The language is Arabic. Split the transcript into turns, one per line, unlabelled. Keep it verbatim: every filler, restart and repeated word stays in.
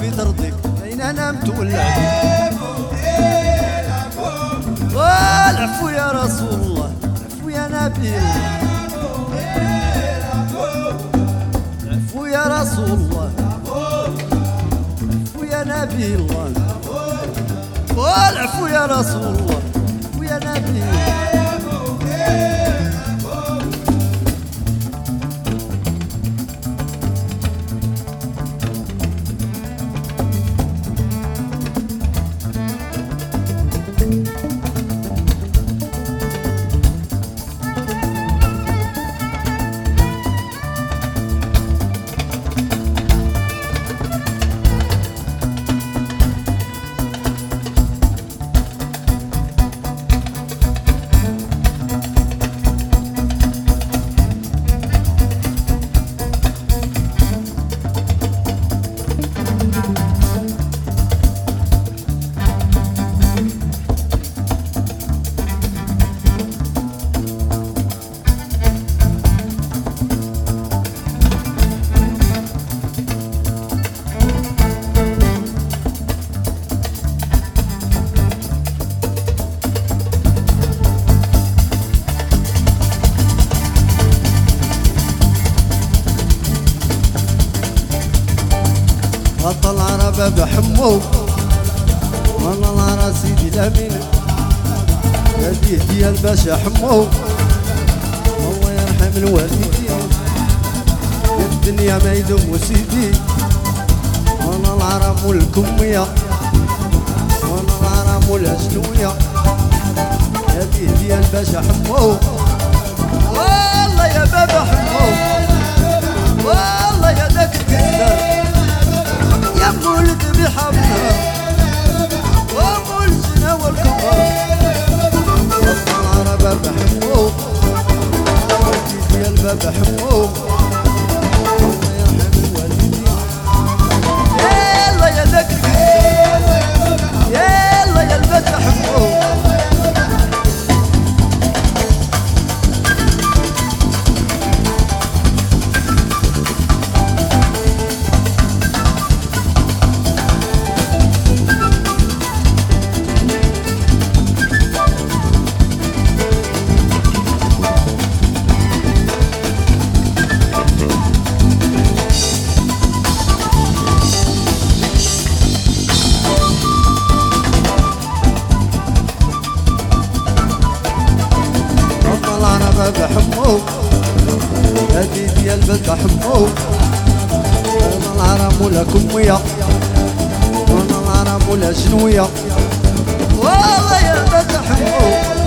ربي ترضيك أين أنا متولى والعفو يا رسول الله العفو يا نبي العفو يا رسول الله العفو يا نبي الله والعفو يا رسول الله العفو يا نبي غطى العربة بحمو والله العرا سيدي الأمين هديه ديال باشا حمو الله يرحم الوالدين الدنيا ما يدوم وسيدي والله العرا مول الكمية والله العرا مول الشنوية هديه ديال باشا حمو والله يا بابا حمو والله يا ذاك الكسر يا مولد بحبنا ومولدنا والكبار وطن العربة بحبوه والدي ديال بابا حبوه الله يرحم الوالدين يلا يا ذاك الكسر يلا يا البت حبوه بحبوه هادي ديال بنت حبوه وانا العرب ولا كمية وانا العرب ولا شنوية والله يا بنت حبوه